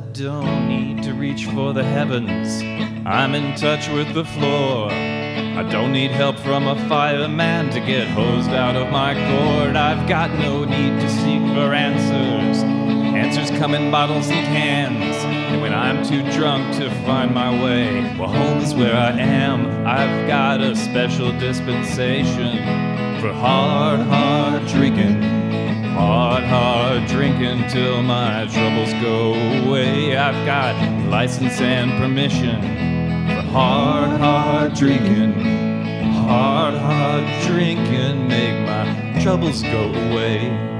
don't need to reach for the heavens. I'm in touch with the floor. I don't need help from a fireman to get hosed out of my gourd. I've got no need to seek for answers. Answers come in bottles and cans. And when I'm too drunk to find my way, well, home is where I am. I've got a special dispensation for hard drinking. Hard drinking till my troubles go away. I've got license and permission for hard drinking. Hard drinking, make my troubles go away.